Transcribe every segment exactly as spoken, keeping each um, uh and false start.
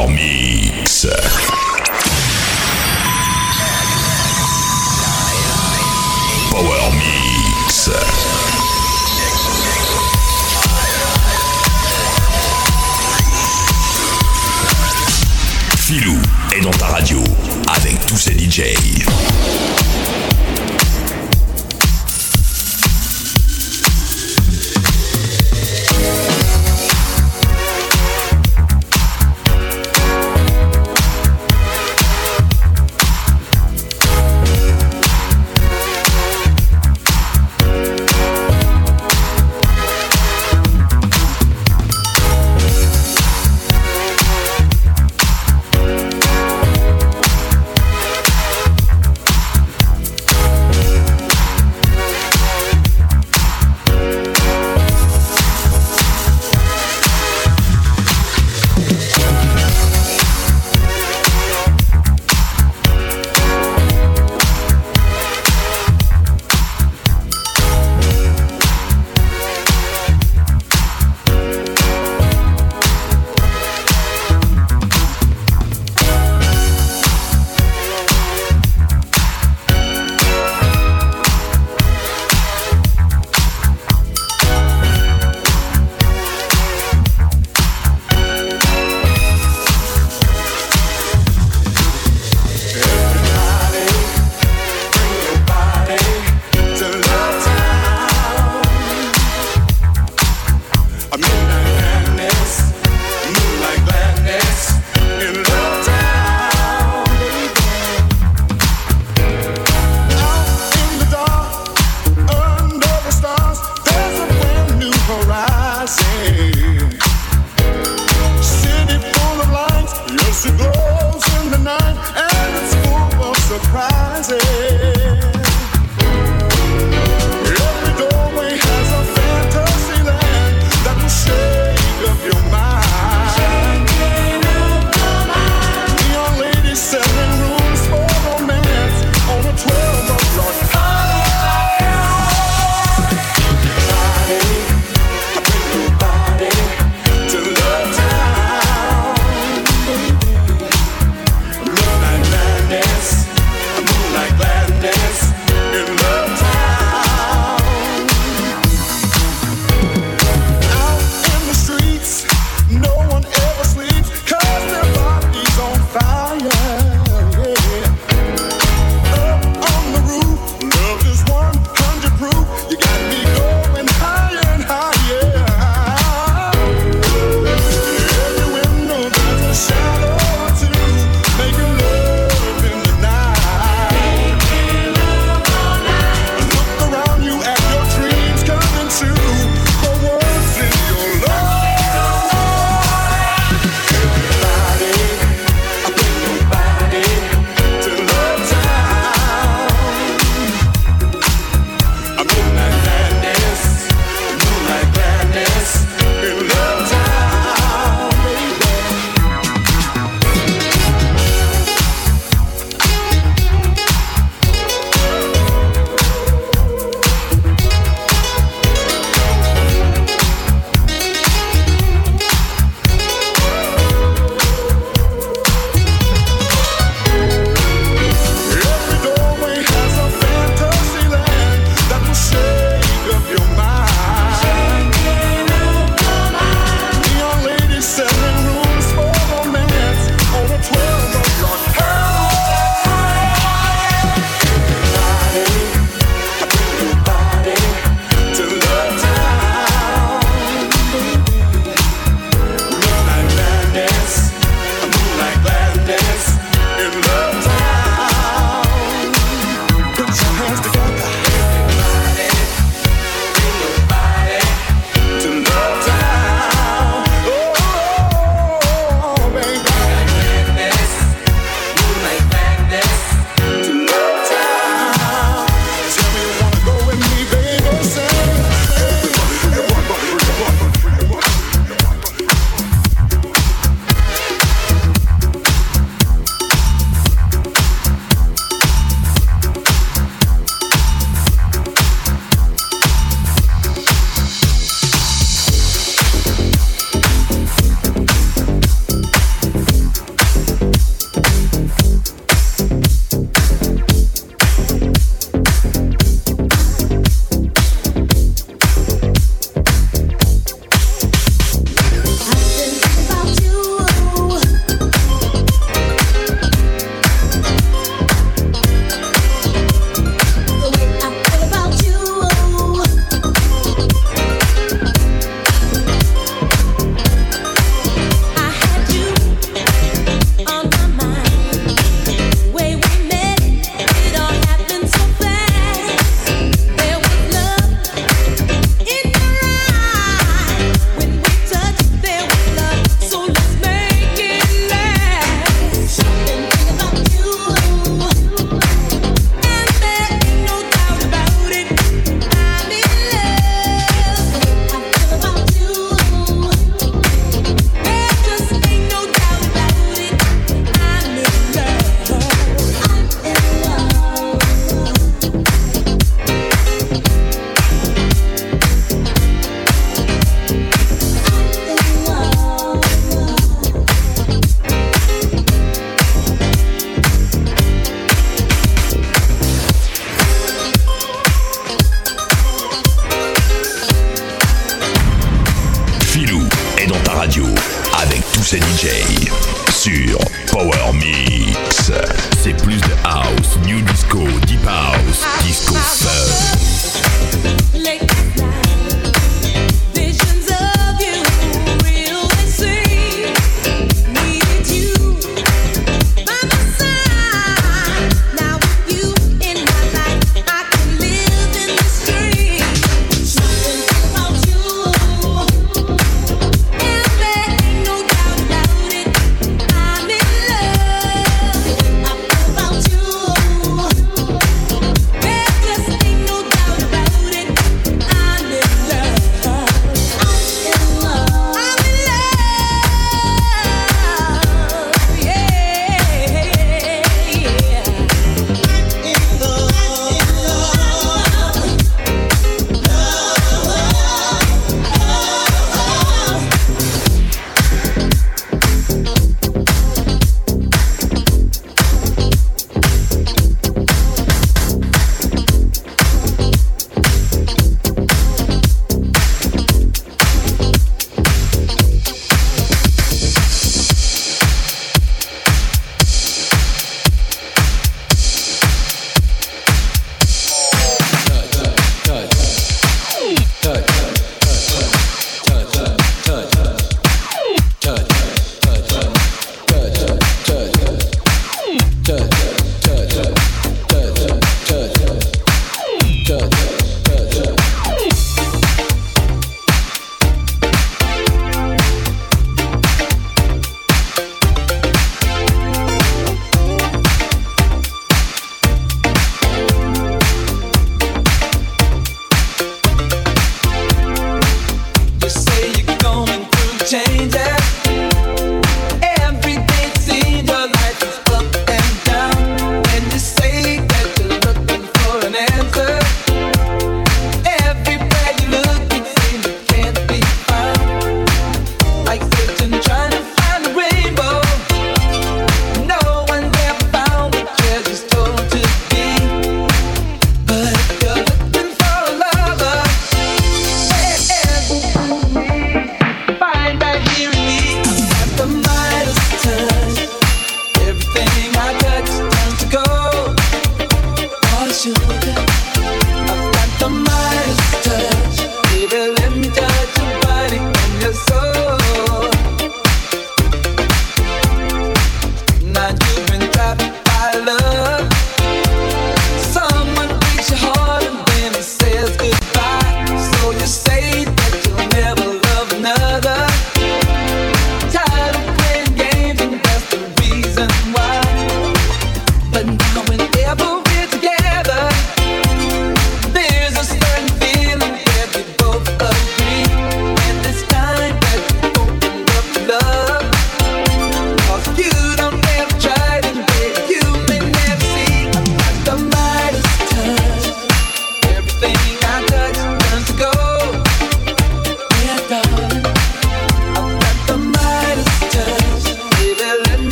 Power Mix. Power Mix. Philou est dans ta radio avec tous ses D J. Moonlight gladness. avec tous ces D J sur Power Mix. C'est plus de house, new disco, deep house, disco fun. Just ain't no doubt about it.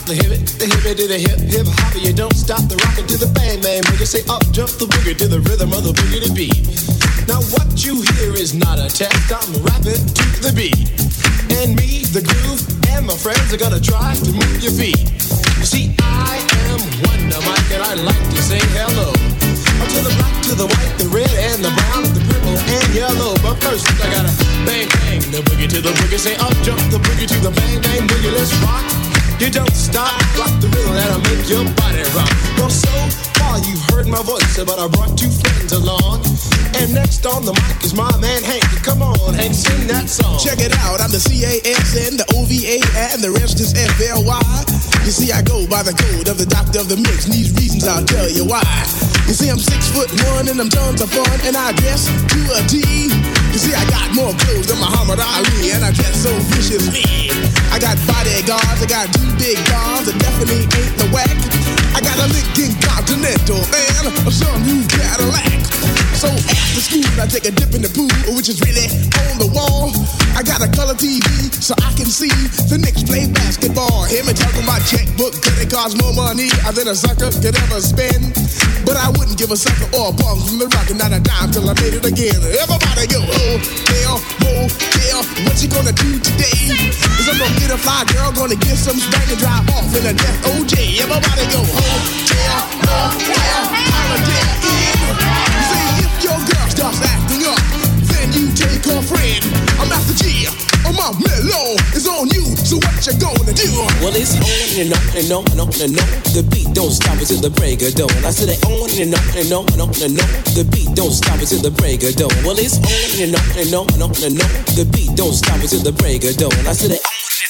the hip it, the hip it to the hip, hip hop. You don't stop the rockin' to the bang bang. When you say up, jump the boogie to the rhythm of the boogie to beat. Now what you hear is not a test. I'm rapping to the beat, and me, the groove, and my friends are gonna try to move your feet. You see, I am Wonder Mike, and I like to say hello to the black, to the white, the red, and the brown, the purple, and yellow. But first, I gotta bang bang the boogie to the boogie. Say up, jump the boogie to the bang bang boogie. Let's rock. You don't stop, rock the rhythm that'll make your body rock. Well, so far you've heard my voice, but I brought two friends along. And next on the mic is my man Hank. Come on, Hank, sing that song. Check it out, I'm the C A S N, the O V A, and the rest is F L Y. You see, I go by the code of the doctor of the mix, and these reasons I'll tell you why. You see, I'm six foot one, and I'm tons of fun, and I dress to a T. You see, I got more clothes than Muhammad Ali, and I dress so viciously. I got bodyguards, I got two big guns, that definitely ain't the whack. I got a Lincoln Continental and some new Cadillac. So after school, I take a dip in the pool, which is really on the wall. I got a color T V so I can see the Knicks play basketball. Hear me talking my checkbook, cause it costs more money than a sucker could ever spend. But I wouldn't give a sucker or a punk from the rock and not a dime till I made it again. Everybody go, hotel, motel, what you gonna do today? Cause I'm gonna get a fly girl, gonna get some spank and drive off in a death O J. Everybody go, hotel, motel, holiday in. See, if your girl starts acting up, then you take her friend. I'm Master G, on my mellow, it's on you, so what you gonna do? Well, it's on and on and on and on and on. The beat don't stop until the break of dawn. I said it on and on and on and on and on. The beat don't stop until the break of dawn. Well, it's on and on and on and on and on. The beat don't stop until the break of dawn. I said it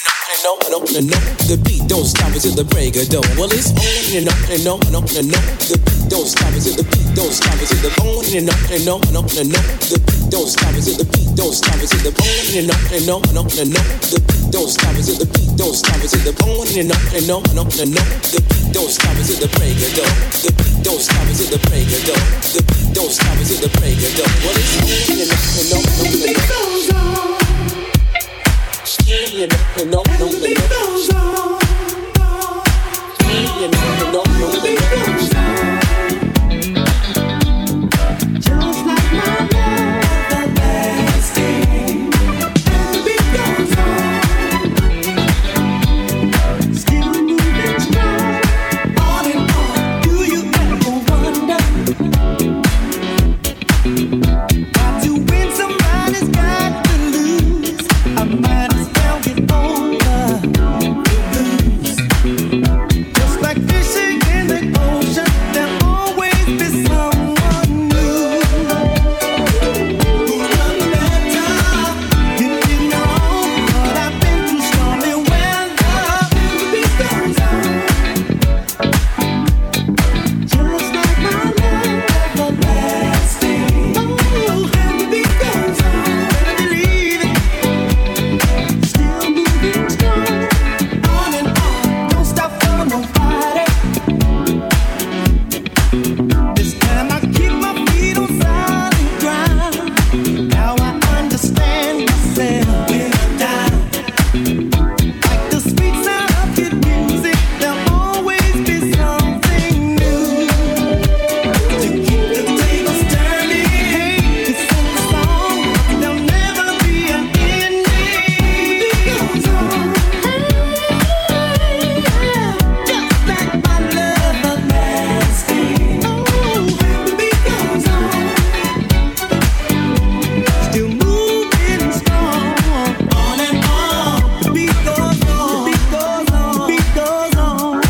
on and on and on. The beat don't stop until the break of dawn. Well, it's on and on and on and on and on. The beat don't stop until the beat don't stop until the on and on and on and on and on. The beat don't stop until the beat don't stop until the on and on and on and on and on. The beat don't stop until the beat don't stop until the on and on and on and on and on. The beat don't stop until the break of dawn. The beat don't stop until the break of dawn. The beat don't stop until the break of dawn. Well, it's on and on and on and on and on. You know, no, no, no, no. Goes on. You know, no, no, no, no. Just like my love, the last day. The beat goes on. Still moving strong. On and on. Do you ever wonder? Got to win, somebody's got to lose. I might as well get over the blues. Just like fishing in the ocean, there'll always be someone new. Who run better? You didn't know, but I've been through stormy weather. The beat goes on. Just like my love, everlasting. Oh, and the beat goes on. Better believe it. Still moving strong, on and on, don't stop for nobody. This time I keep my feet on solid ground. Now I understand myself when I'm down. Like the sweet sound of good music, there'll always be something new to keep the tables turning. Hey, to sing the song, there'll never be an ending. Goes on, just like my love everlasting. Oh, the beat goes on, still moving strong. On and on, the beat goes on, the beat goes on, the beat goes on.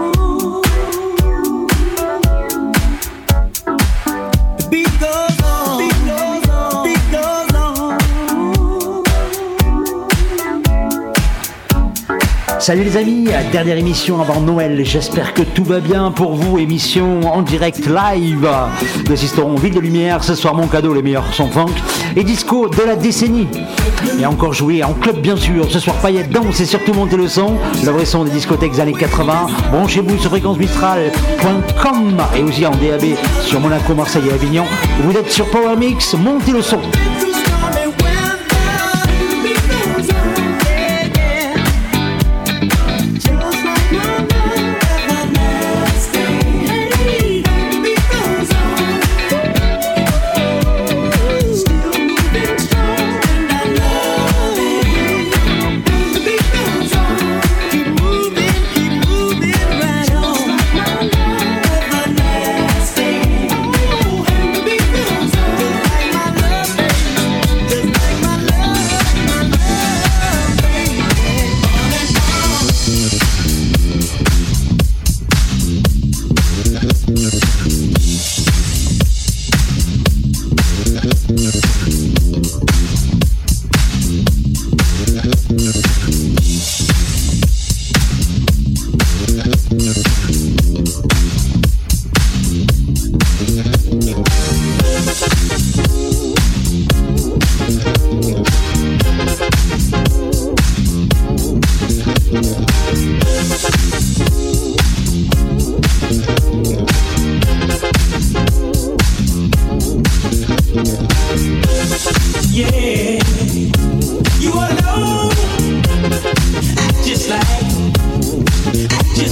The beat goes on, the beat goes on, the beat goes on. Salut les amis, dernière émission avant Noël, j'espère que tout va bien pour vous, émission en direct live. Nous assisterons Ville de Lumière, ce soir mon cadeau, les meilleurs sons funk et disco de la décennie. Et encore jouer en club bien sûr, ce soir paillettes, danse et surtout monter le son, le vrai son des discothèques années quatre-vingts. Branchez-vous sur fréquence mistral point com et aussi en D A B sur Monaco, Marseille et Avignon. Vous êtes sur Power Mix, montez le son. Just like my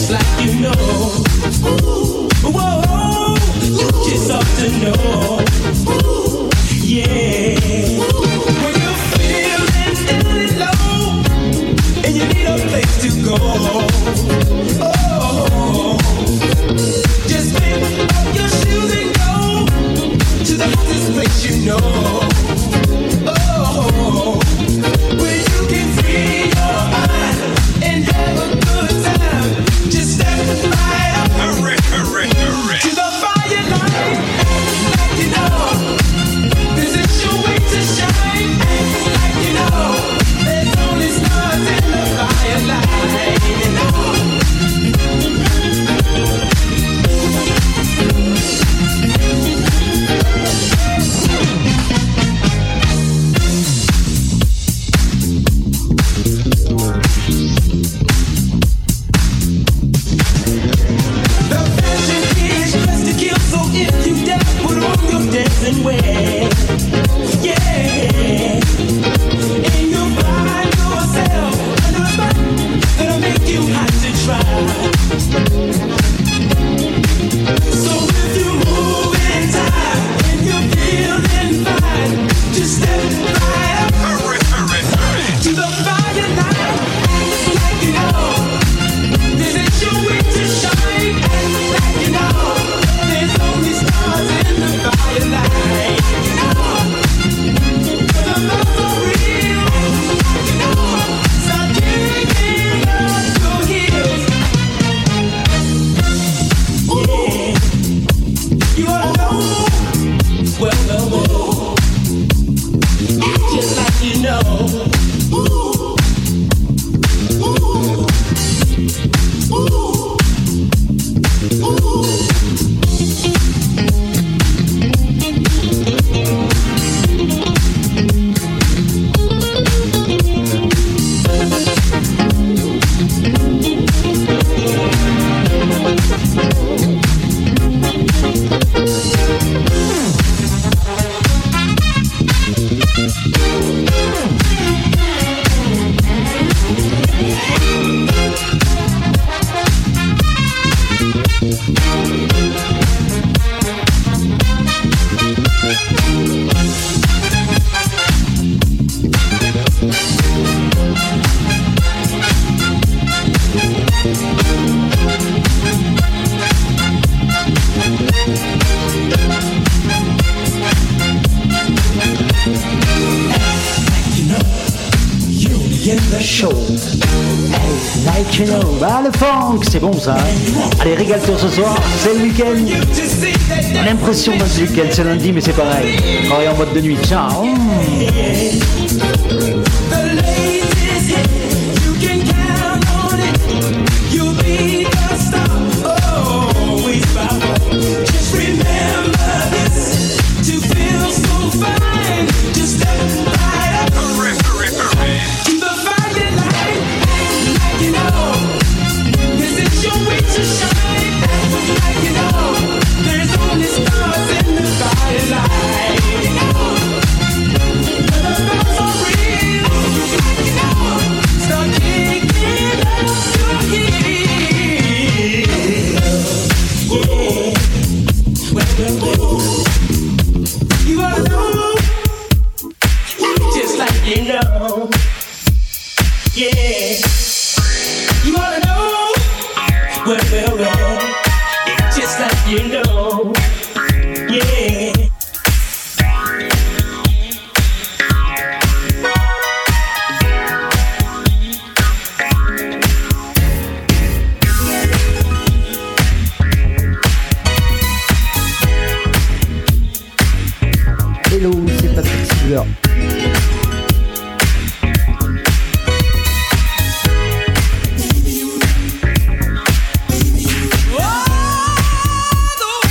just like you know. Whoa, you just ought to know. Yeah. When you're feeling down and low and you need a place to go. Oh, just pick up your shoes and go to the hottest place you know. Oh, where you can free your mind and have a good time. Just step right up hurry, hurry, hurry. To the fire line. Like you know, this is your way to shine. Like you know, there's only stars in the fire line. You know. Dancing way, yeah, and you'll find yourself under a button that'll make you have to try. So if you move in time and you're feeling fine, just step right up hurry, hurry, hurry. To the fire line, like you know, this is your way to shine, like you know, there's only stars in the fire line. Bah le funk, c'est bon ça. Allez, régale-toi ce soir, c'est le week-end. On a l'impression que c'est le week-end, c'est lundi mais c'est pareil. Travaille en mode de nuit, ciao. Oh,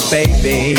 baby.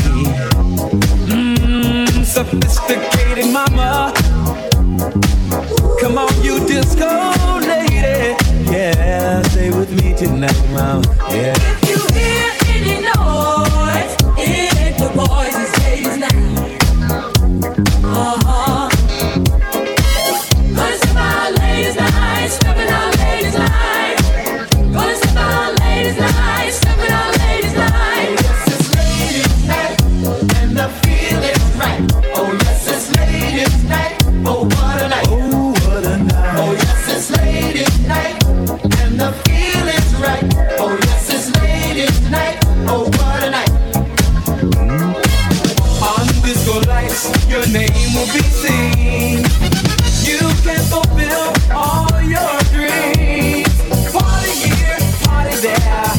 Mmm, sophisticated mama. Come on, you disco lady. Yeah, stay with me tonight, mama. Yeah. If you hear any noise, it's the boys and ladies night. Uh-huh. Gonna step out ladies night, stepping out ladies night. Gonna step out ladies night, stepping out ladies night. Yes, it's ladies night, and the feeling's right. Oh yes, it's ladies night. Oh what a night. Oh, what a night. Oh yes, it's ladies night, and the feeling's right. Oh yes, it's ladies night. Oh what a night. On disco lights, your name will be seen. You can fulfill all your dreams. Party here, party there,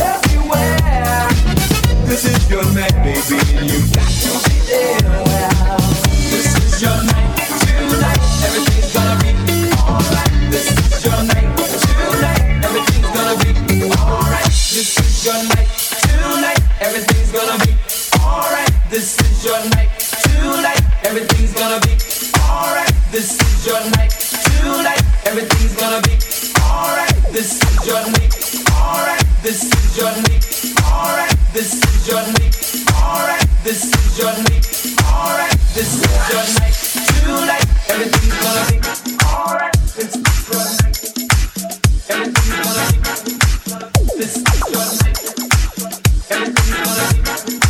everywhere. This is your night, baby, and you got to be there. Well, This is your night tonight. Everything's gonna be alright. This is your night tonight. Everything's gonna be alright. This is your night tonight. Everything's gonna be alright. This is your night tonight. Everything's gonna be alright. This is your night tonight. Everything's gonna be alright. This is your night. Alright. This is your night. Alright. This is your night. Alright. This is your night. Alright. This is your night tonight. Everything's gonna be alright. This is your night. Everything's gonna be. This is your night. Everything's gonna be.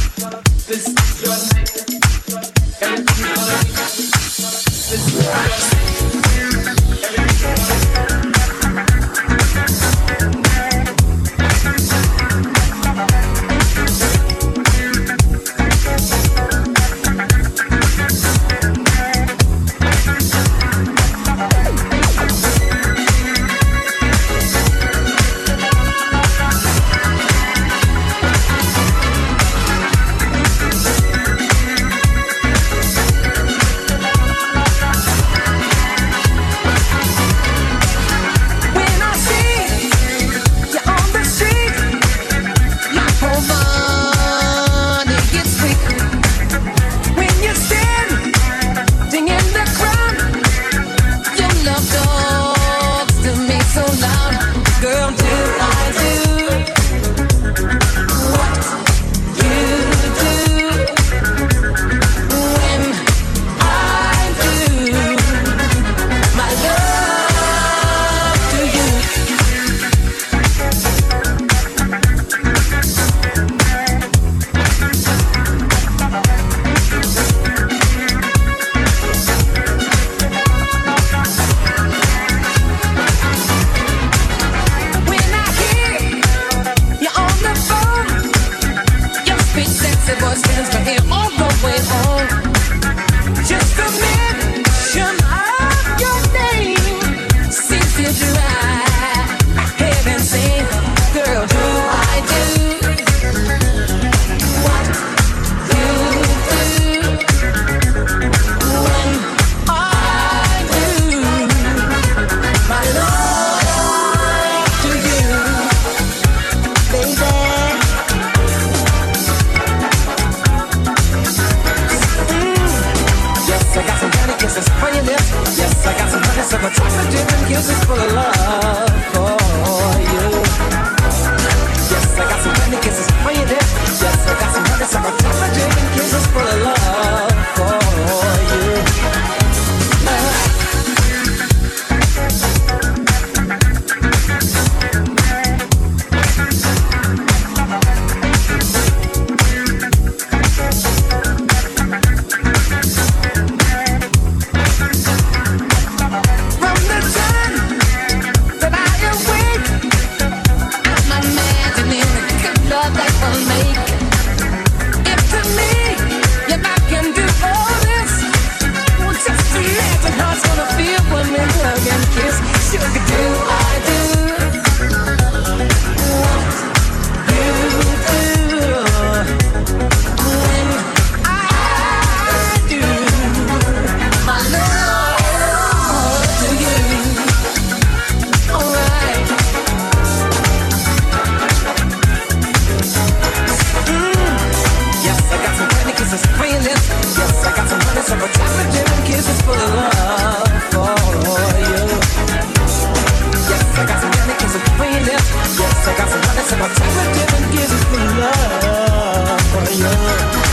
This is your night. Everything's gonna be. This is your night. Yes, I got some honey kisses on your lips. Yes, I got some honey, so my chocolate dip and kisses full of love. I got some money and some prettiness. Yes, I got some money, so I'm talented and gives me love. Oh, yeah.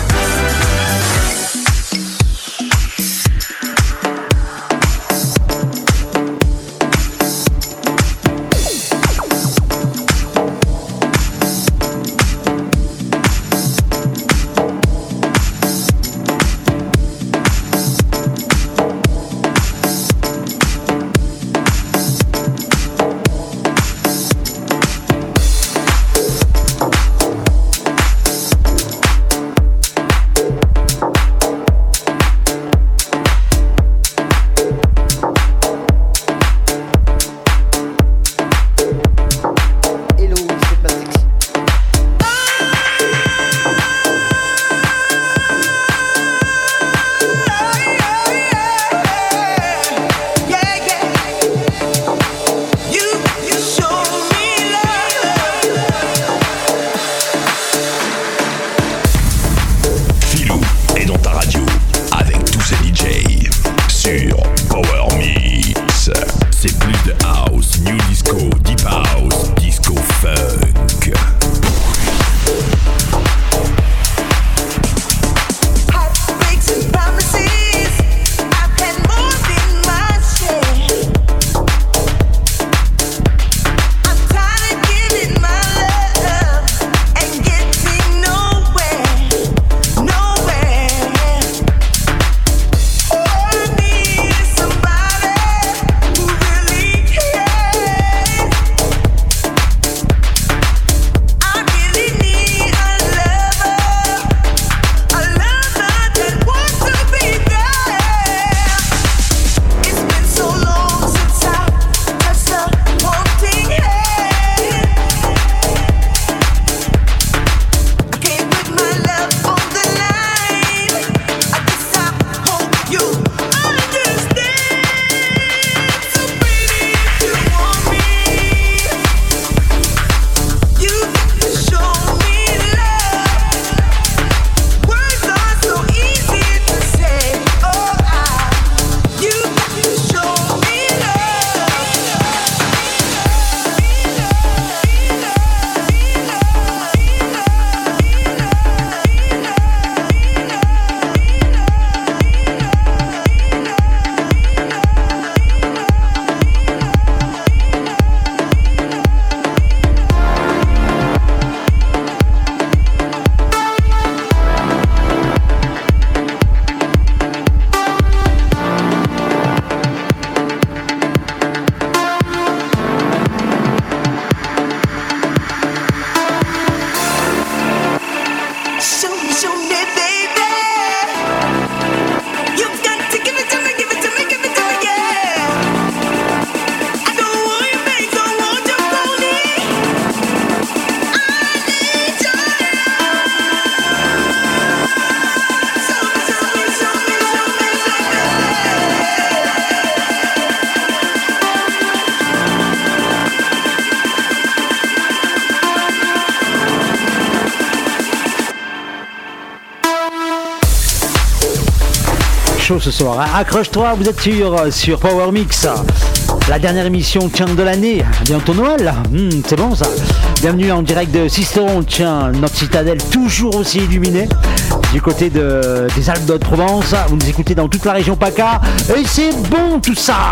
Chaud ce soir, hein. Accroche-toi, vous êtes sur, sur Power Mix, la dernière émission tiens de l'année, bientôt Noël, mmh, c'est bon ça. Bienvenue en direct de Sisteron, tiens, notre citadelle toujours aussi illuminée, du côté de, des Alpes de Provence, vous nous écoutez dans toute la région PACA, et c'est bon tout ça.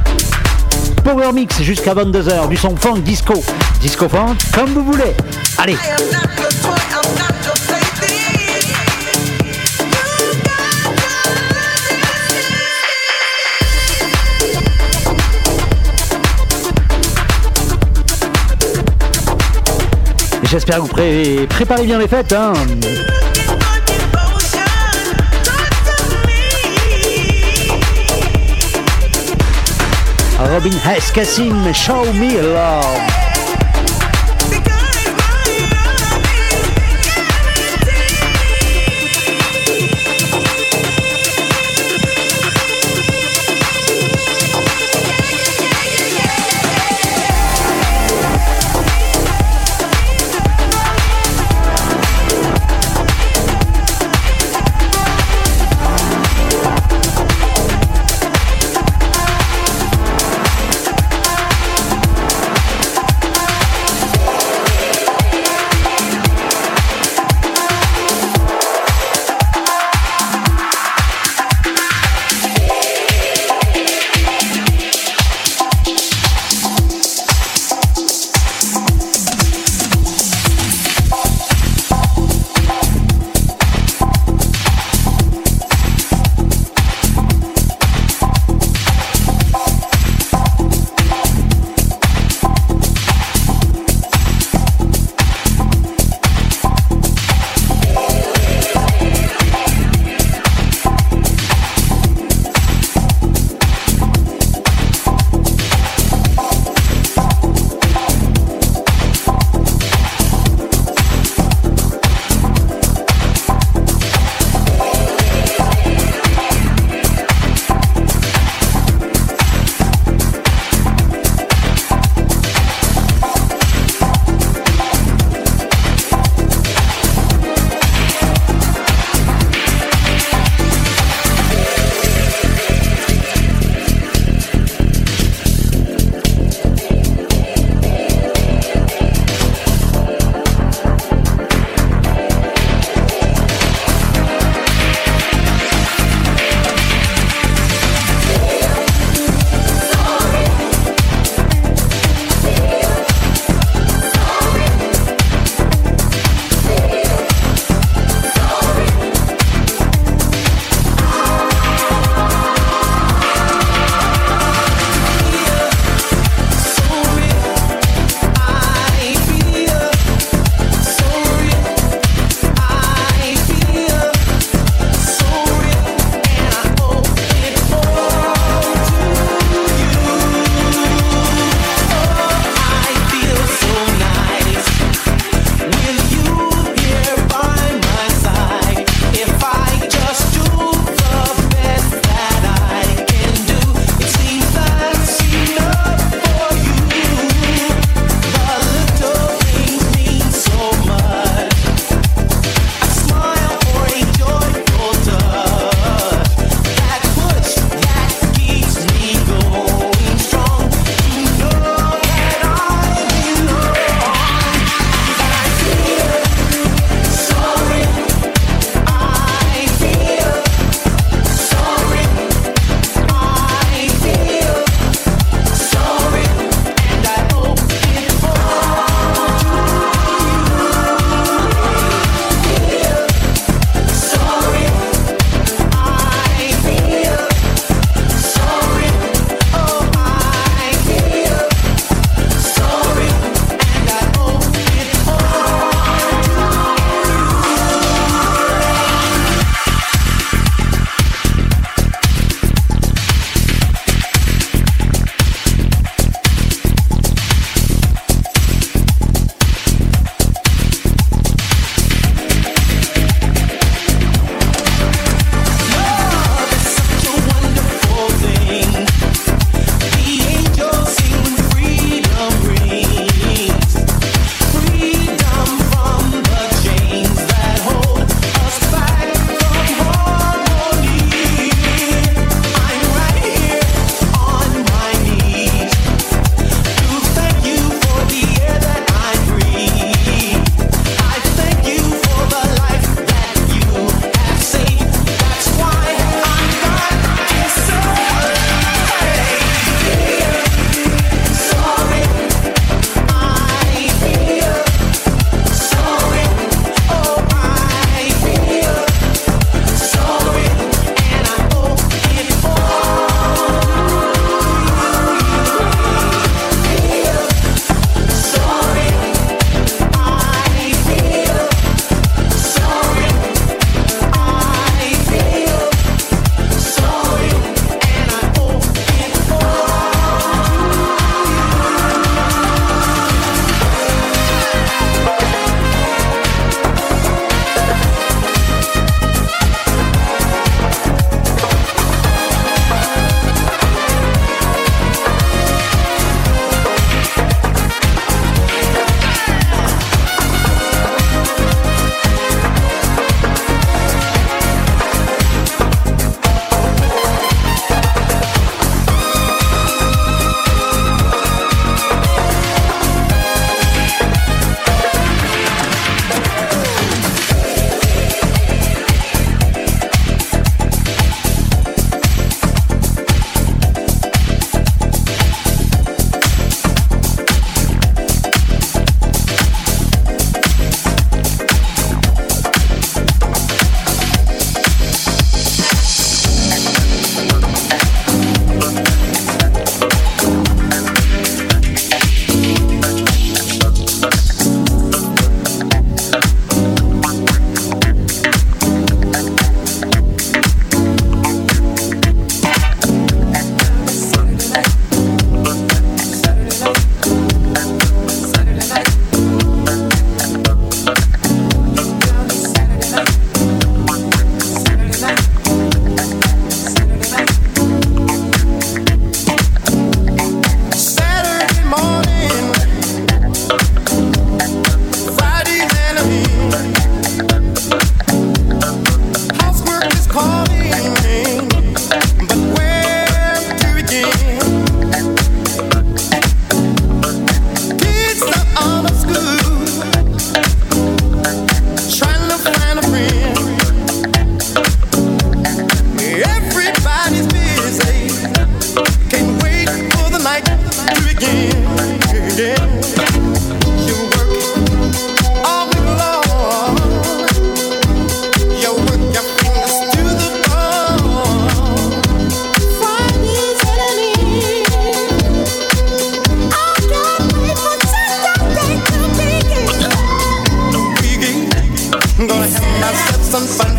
Power Mix jusqu'à vingt-deux heures, du son funk, disco, disco funk, comme vous voulez, allez. J'espère que vous pré préparez bien les fêtes, hein. Robin S. Kassim, Show Me Love.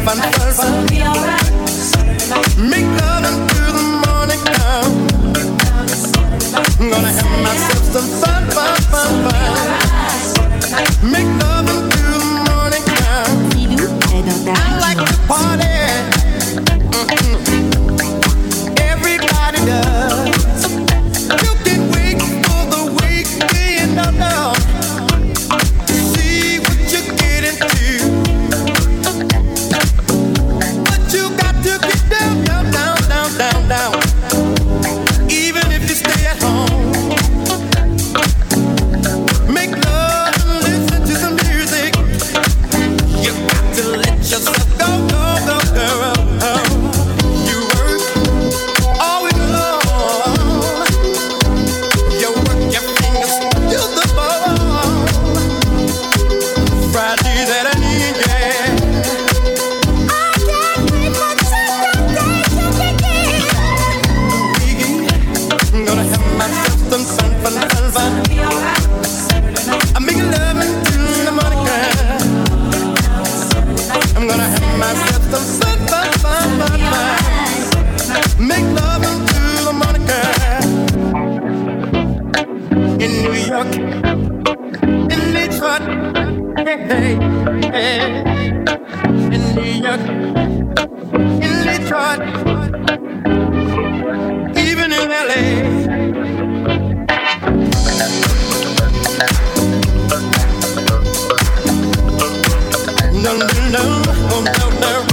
fun, fun, fun. Make love until the morning come. I'm gonna have myself some fun, fun, fun, fun. Make love until the morning come. I like to party. Mm-hmm. Everybody does. You can wait for the weekend, no, no. See what you get into. But you got to get down, down, down, down, down, down. Even if you stay at home. Make love and listen to some music. You got to let yourself go, go, go, girl. You work all week long. You work your fingers to the bone. Friday that I need, yeah. I can't wait for Saturday to begin. I'm gonna have myself some fun, fun, fun, fun. I'm making love until the morning come. I'm gonna have myself some fun, fun, fun, fun, fun. Make love until the morning come. In New York, in Detroit, hey, hey, hey. In New York, in Detroit, even in L A. No, no, no, oh, no, no.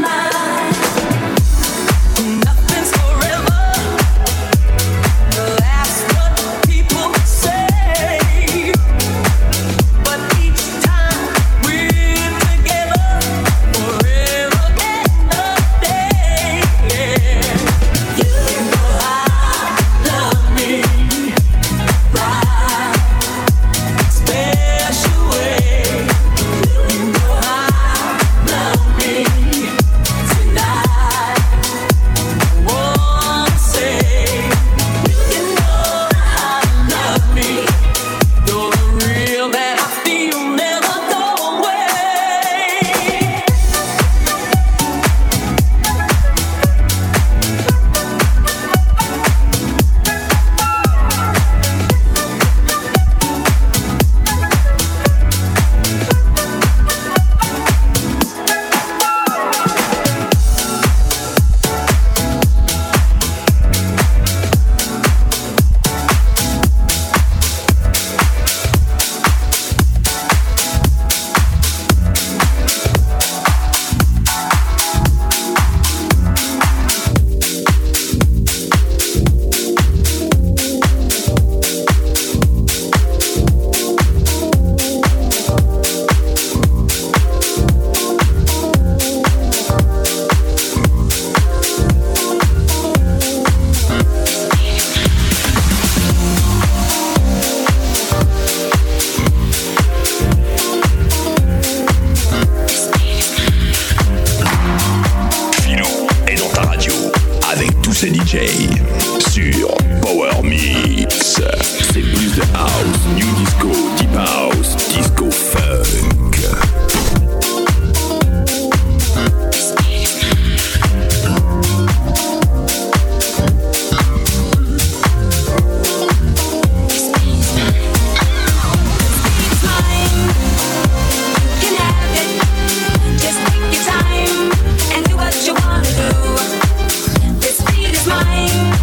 Nothing's forever. J sur Power Mix. C'est plus de house, new disco, deep house, disco funk. Time and do what you wanna do. This beat is mine.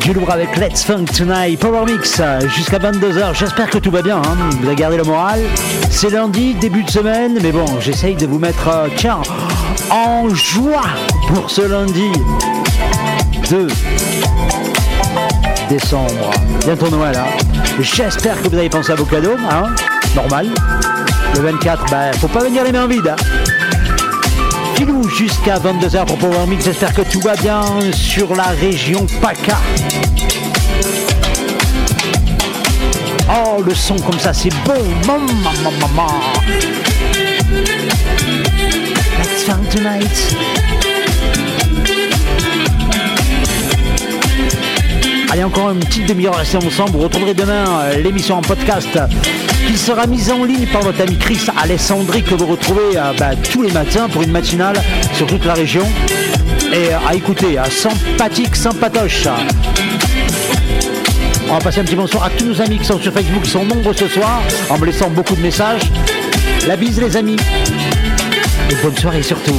Louvre avec Let's Funk Tonight, Power Mix jusqu'à vingt-deux heures. J'espère que tout va bien, hein. Vous avez gardé le moral. C'est lundi, début de semaine, mais bon, j'essaye de vous mettre, euh, tiens, en joie pour ce lundi deux décembre. Bientôt Noël, hein. J'espère que vous avez pensé à vos cadeaux, hein. Normal. Le vingt-quatre, bah, faut pas venir les mains vides, hein. Filou jusqu'à vingt-deux heures pour Power Mix. J'espère que tout va bien sur la région PACA. Oh, le son comme ça, c'est bon. Maman, maman, maman. Let's funk tonight. Allez, encore une petite demi-heure restez ensemble. Vous retrouverez demain euh, l'émission en podcast qui sera mise en ligne par votre ami Chris Alessandri, que vous retrouvez euh, bah, tous les matins pour une matinale sur toute la région. Et euh, à écouter, à sympathique, sympatoche. On va passer un petit bonsoir à tous nos amis qui sont sur Facebook, qui sont nombreux ce soir, en me laissant beaucoup de messages. La bise les amis. Et bonne soirée surtout.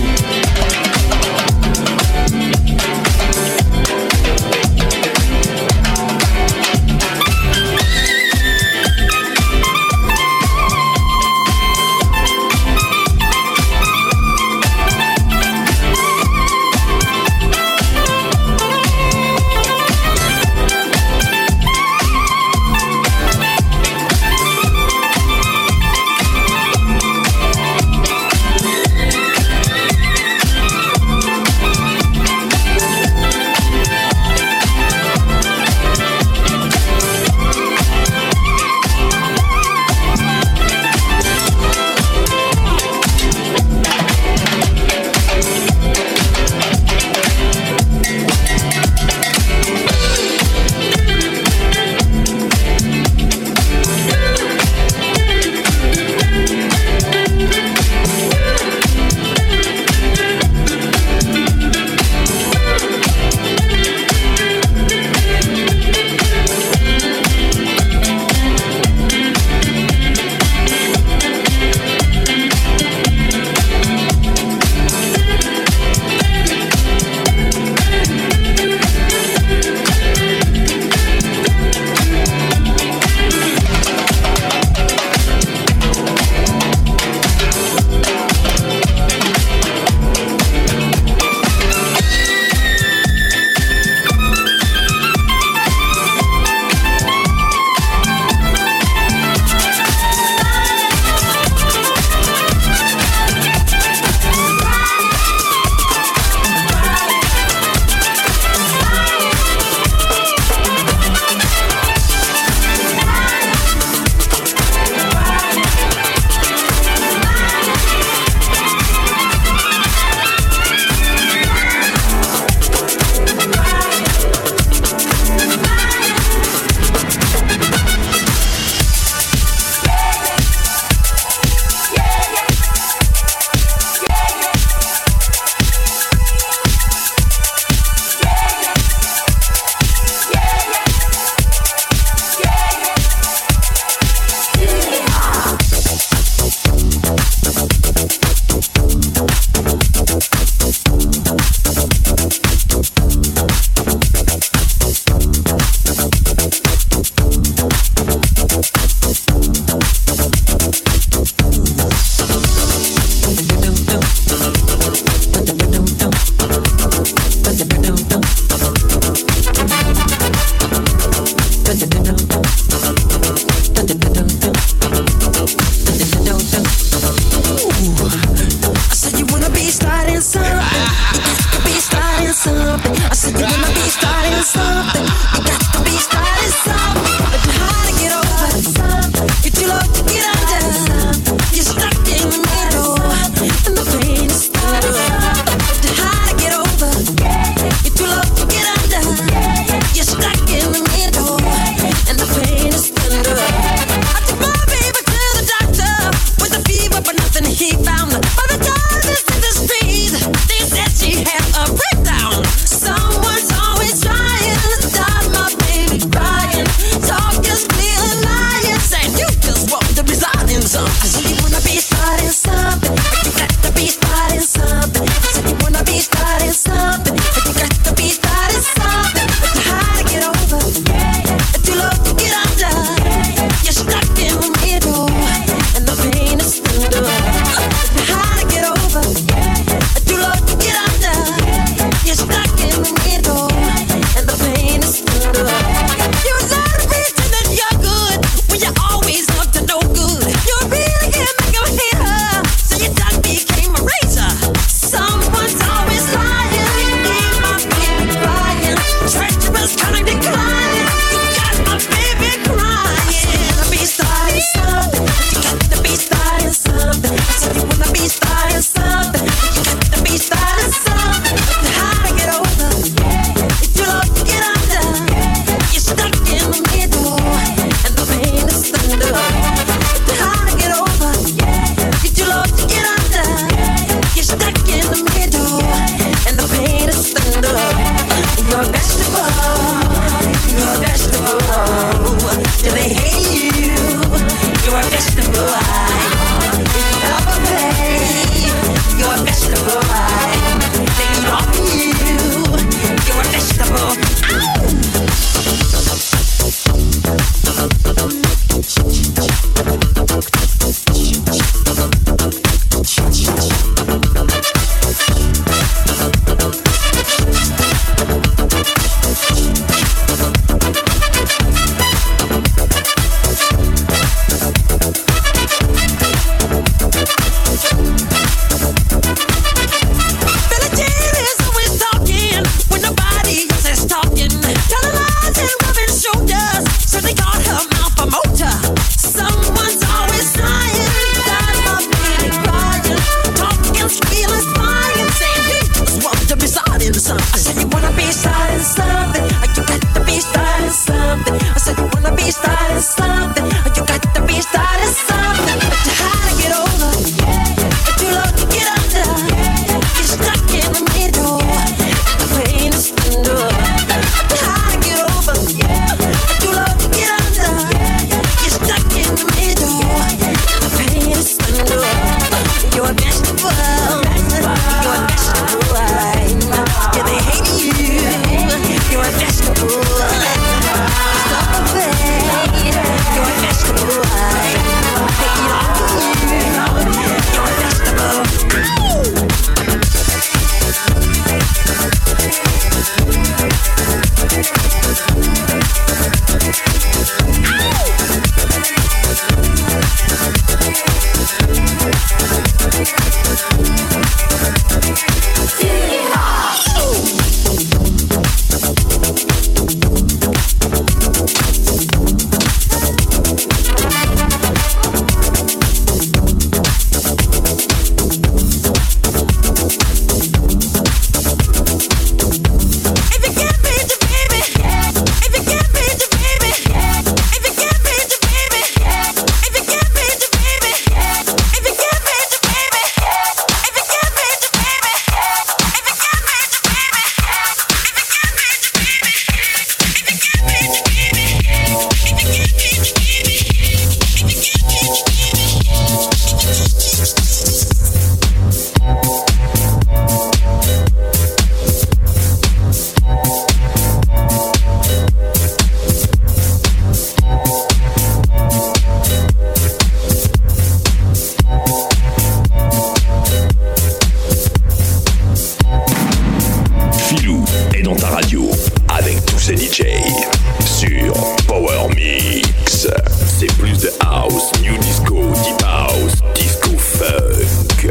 sur Power Mix. C'est plus de house, new disco, deep house, disco funk.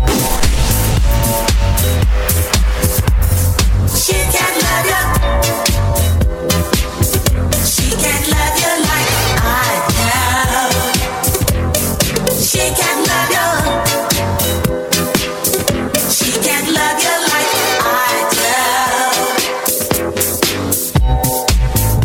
She can't love you. She can't love you like I can. She can't love you. She can't love you like I can.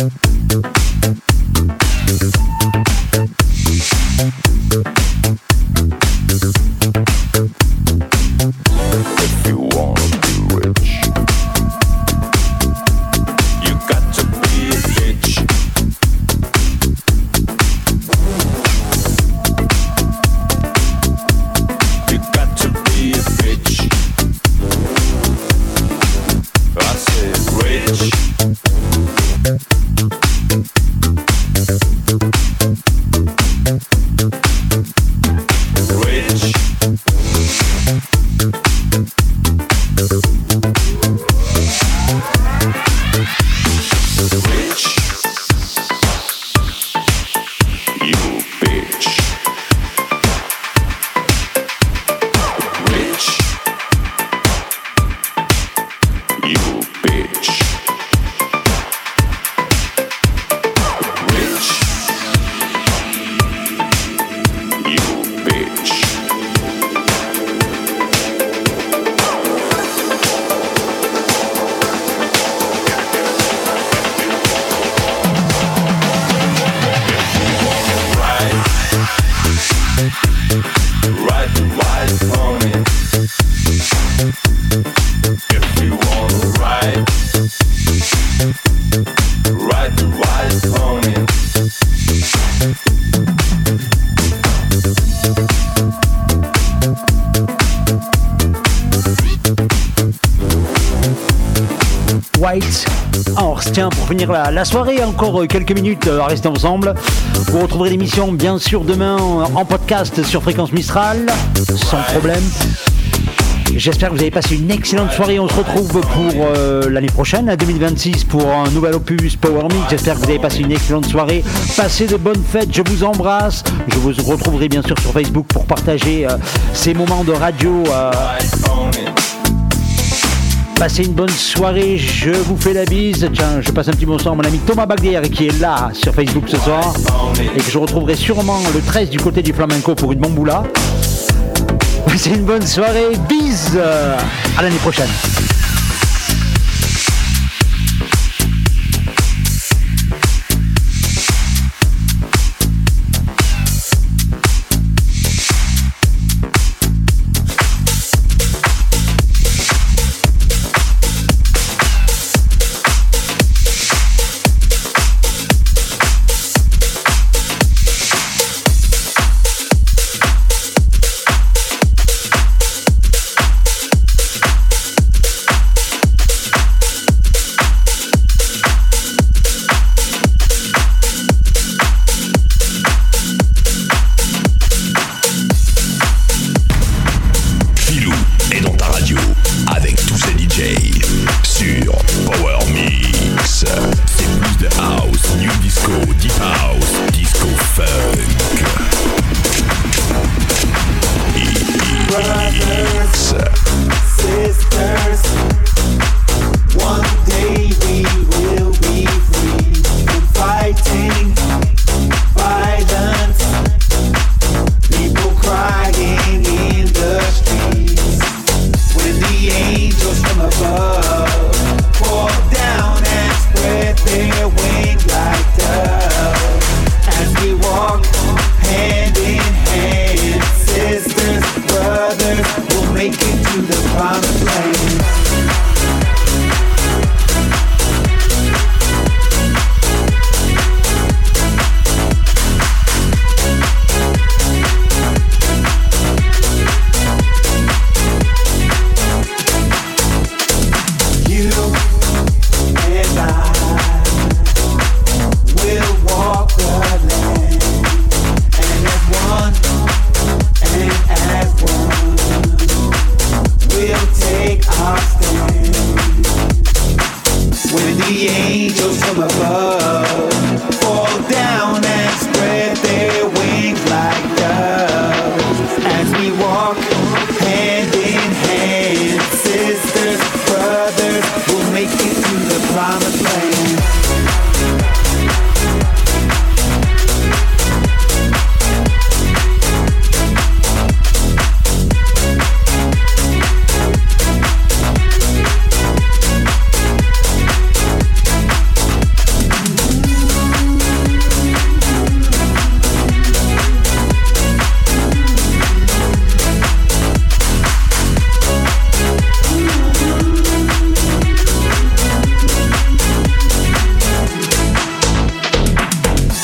White Horse. Tiens, pour finir la, la soirée, encore quelques minutes à rester ensemble. Vous retrouverez l'émission bien sûr demain en podcast sur Fréquence Mistral, sans problème. J'espère que vous avez passé une excellente soirée. On se retrouve pour euh, l'année prochaine, à deux mille vingt-six, pour un nouvel opus Power Mix. J'espère que vous avez passé une excellente soirée. Passez de bonnes fêtes, je vous embrasse. Je vous retrouverai bien sûr sur Facebook pour partager euh, ces moments de radio. Euh, Passez une bonne soirée, je vous fais la bise. Tiens, je passe un petit bonsoir à mon ami Thomas Bagdier qui est là sur Facebook ce soir et que je retrouverai sûrement le treize du côté du flamenco pour une bamboula. Passez une bonne soirée, bise, à l'année prochaine.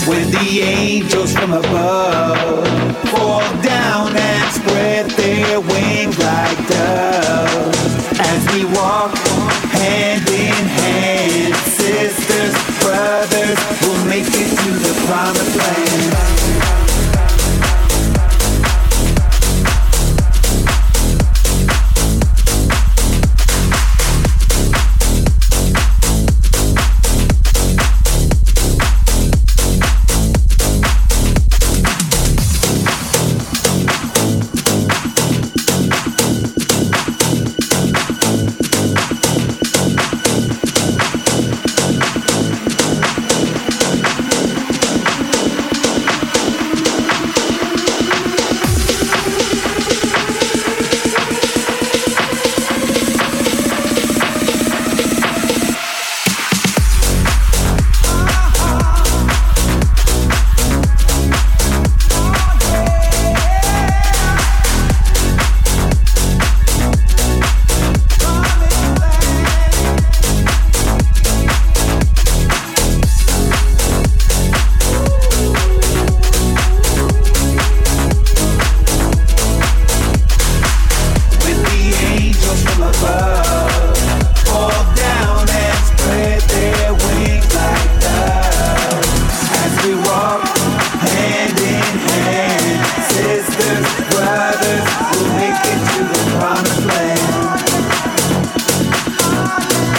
when the angels from above fall down and spread their wings like doves. As we walk hand in hand, sisters, brothers, we'll make it to the promised land.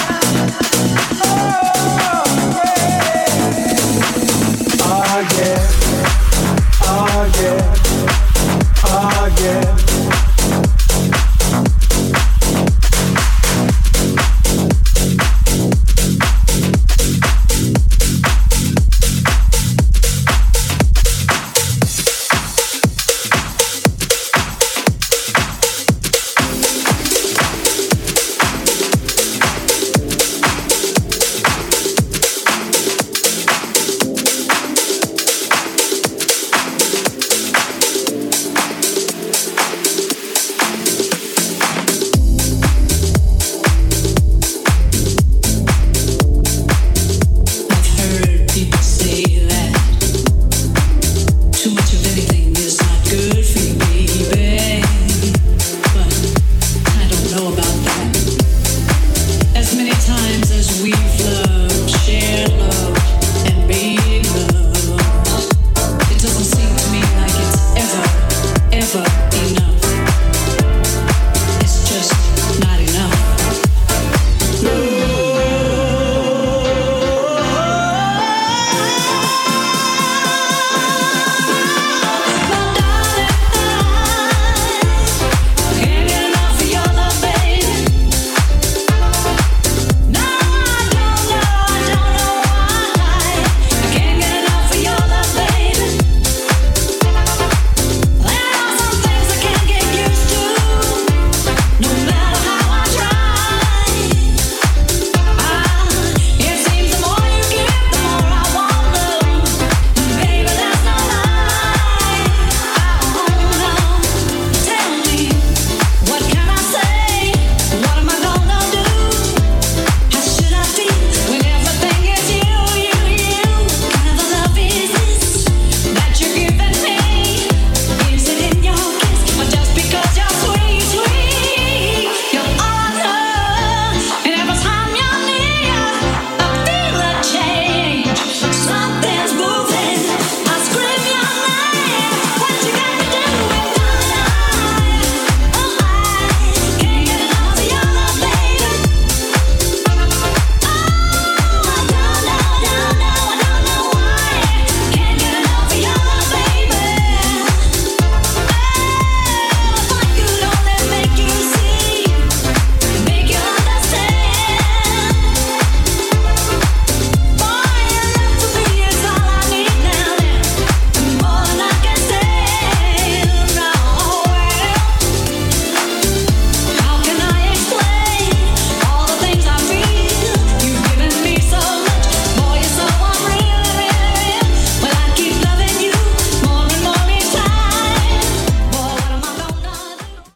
Yeah.